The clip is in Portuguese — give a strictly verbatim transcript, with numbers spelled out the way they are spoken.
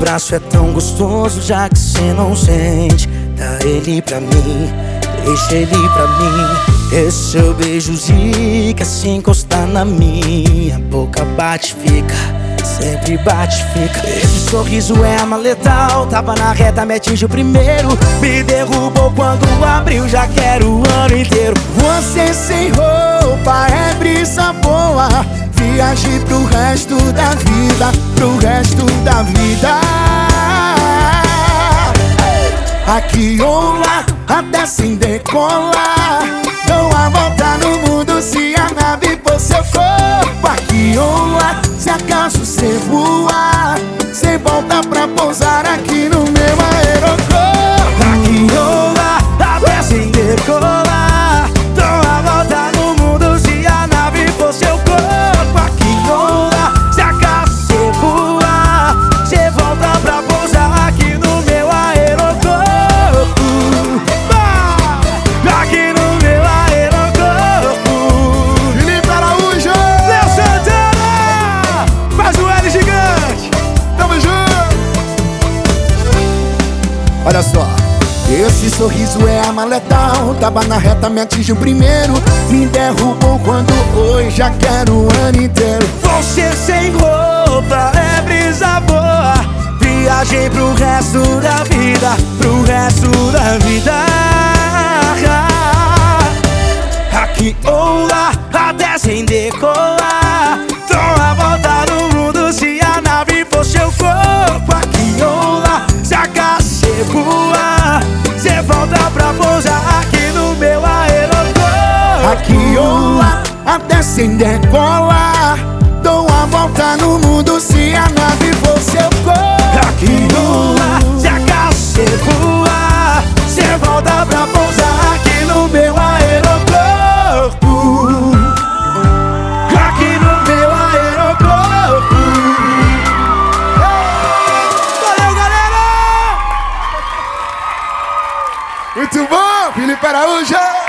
abraço é tão gostoso, já que cê não sente. Dá ele pra mim, deixa ele pra mim. Esse seu beijo zica, se encostar na minha boca bate, fica, sempre bate, fica. Esse sorriso é arma letal, tava na reta, me atingiu primeiro. Me derrubou quando abriu, já quero o ano inteiro. Você sem roupa é brisa boa, viagem pro resto da vida, pro resto da vida. Aqui ou lá, até sem decolar, dou a volta no mundo se a nave for seu corpo. Aqui ou lá, se acaso cê voar, cê volta pra pousar aqui no meu aeroporto. Aqui ou lá, até sem decolar, dou a volta no mundo se a nave for seu corpo. Aqui ou lá, se acaso cê voar, cê volta pra pousar aqui no meu aeroporto. Ah, aqui no meu aeroporto. Felipe Araújo, Léo Santana, faz o L gigante. tamo junto. Olha só, esse sorriso é arma letal, tava na reta, me atingiu primeiro. Me derrubou quando hoje já quero o ano inteiro. Você sem roupa é brisa boa, viagem pro resto da vida, pro resto da vida. Aqui ou lá, até sem decolar, dou a volta no mundo se a nave for seu corpo. Aqui ou lá, se acaso cê voar, cê volta pra pousar aqui no meu aeroporto. Aqui ou lá, até sem decolar, dou a volta no mundo se a nave for seu corpo. Aqui ou lá, se acaso cê voar, cê volta pra pousar aqui no meu aeroporto. Aqui no meu aeroporto. Valeu, galera! Muito bom, Felipe Araújo.